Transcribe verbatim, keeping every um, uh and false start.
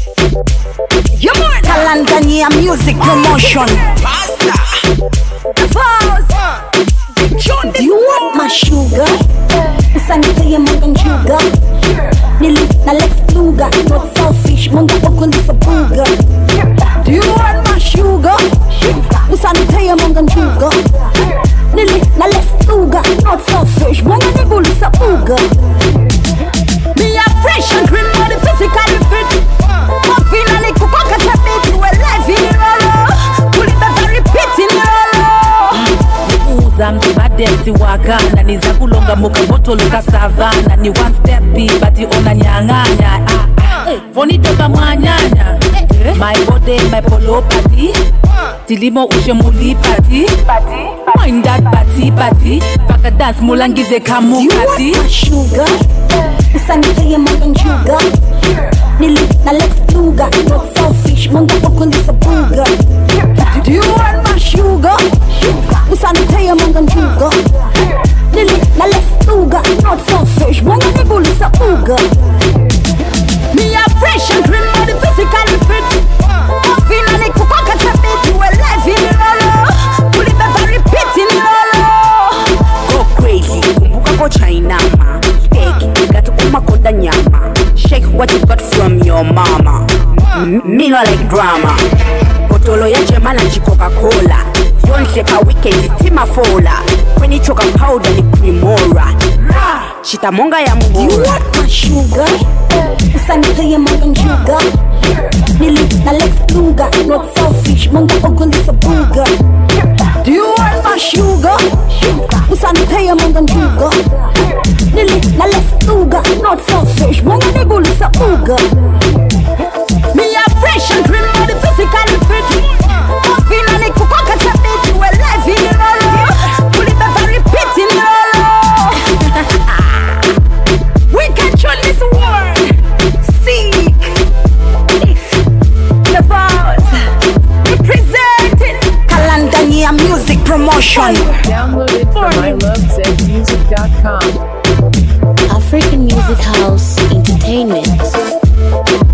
You more Talantania music promotion. Basta. Do you want my sugar? Usanite ye mangan sugar. Nili na Lex Luger. Not selfish, munga okundi sa buga. Do you want my sugar? Usanite ye mangan sugar. Nili na Lex Luger. Not selfish, munga nibuli sa buga. Me a fresh and green body physically fit. Muffin and a kukoka tabi to a life in roll. Pull it up and repeat in roll. Zambi badesti wakana niza kulonga muka moto luka savana ni one step B bati ona nyanganya ah ah foni toka mwanyanya my body my polo party tilimo ushe muli party party mind that party party paka dance mulangize kamu party. You want my sugar? Usanite ye mangan sugar. Nili na Lex Luger. Not selfish munga okundi sa buga. Do you want my sugar? Usanite ye mangan sugar. Nili na Lex Luger. Not selfish munga nibuli sa buga. Me a fresh and green body physically fit. Muffin and a kukoka tabi to a life in roll. Pull it up and repeat in roll. Go crazy, kumbuka ko China ma. Steak, got uma koda nyama. Shake what you got from your mama. Me no like drama. Botolo ya jema na Coca-Cola. Don't shake a weekend tima fola. When you choka powder ni Primora. Shita monga ya mugura. You want my sugar? Usanite ye mangan sugar. Nili na Lex Luger. Not selfish, monga okundi sa buga. Do you want my sugar? Usanite ye mangan sugar. Nili na Lex Luger. Not selfish, monga nibuli sa buga. Me a fresh and green body physically fit. Muffin and a kukoka tabi to a life in roll. Pull it up and repeat in roll. We control this world. Seek this the vows. Representing Talantania music promotion. Download it from I love zed music dot com. African Music House Entertainment.